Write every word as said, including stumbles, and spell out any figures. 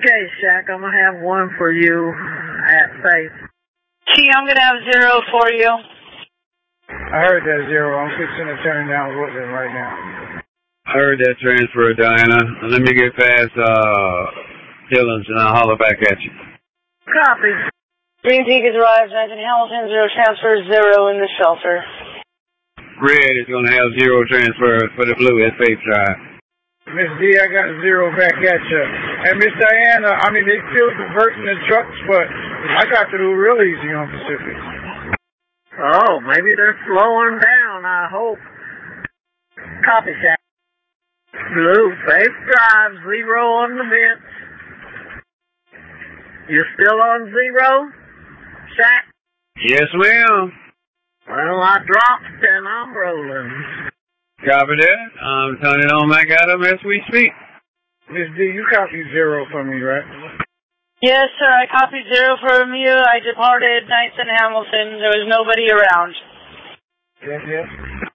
Okay, Shaq, I'm going to have one for you at Faith. T, I'm going to have zero for you. I heard that zero. I'm fixing to turn down Woodland right now. I heard that transfer, Diana. Let me get past uh, Dillon's and I'll holler back at you. Copy. Green Peak has arrived. Nathan Hamilton, zero transfer, zero in the shelter. Red is going to have zero transfer for the blue at Faith Drive. Miss D, I got zero back at you. And Miss Diana, I mean, they still converting the trucks, but I got to do real easy on Pacific. Oh, maybe they're slowing down, I hope. Copy, Shaq. Blue, Faith Drive, zero on the bench. You're still on zero, Shaq? Yes, ma'am. Well, I dropped and I'm rolling. Copy that. I'm turning on back out of as we speak. Miss D, you copy zero for me, right? Yes, sir. I copied zero from you. I departed Nathan Hamilton. There was nobody around. Yes, yes.